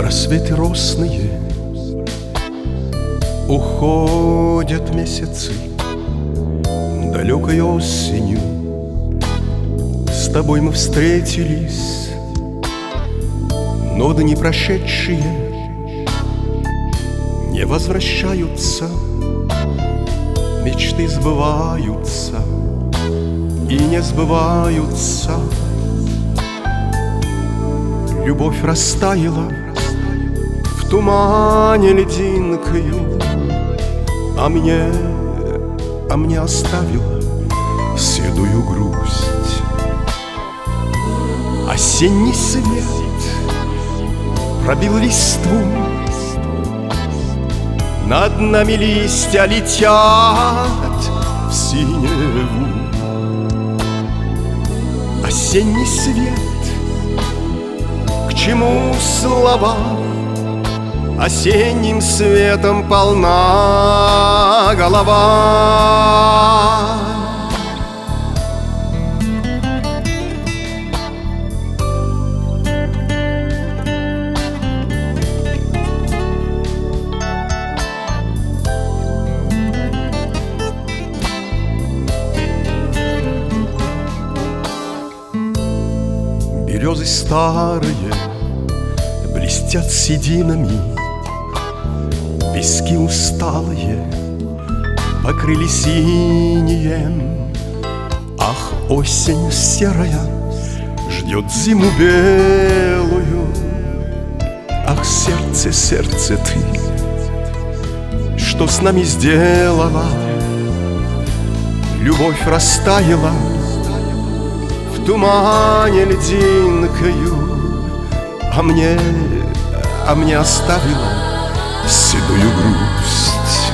Рассветы росные, уходят месяцы далекой осенью. С тобой мы встретились, но дни прошедшие не возвращаются. Мечты сбываются и не сбываются. Любовь растаяла в тумане льдинкою, а мне оставила седую грусть. Осенний свет пробил листву, над нами листья летят в синеву. Осенний свет, к чему слова? Осенним светом полна голова. Березы старые блестят сединами, пески усталые покрылись инеем. Ах, осень серая ждет зиму белую. Ах, сердце, сердце, ты что с нами сделала? Любовь растаяла в тумане льдинкою, а мне оставила седую грусть.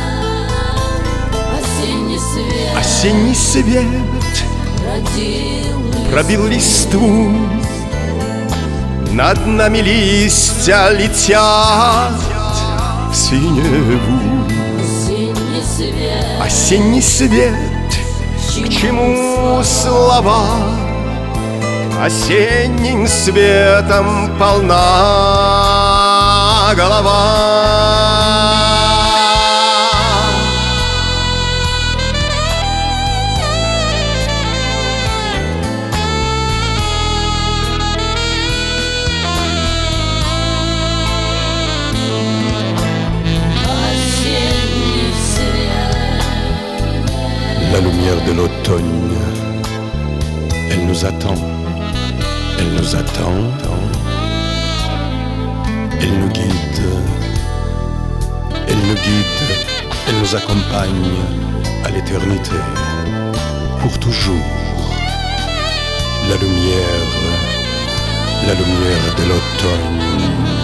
Осенний свет пробил листву, над нами листья летят в синеву. Осенний свет, к чему слова? Осенним светом полна голова. La lumière de l'automne, elle nous attend, elle nous attend, elle nous guide, elle nous guide, elle nous accompagne à l'éternité, pour toujours. La lumière de l'automne.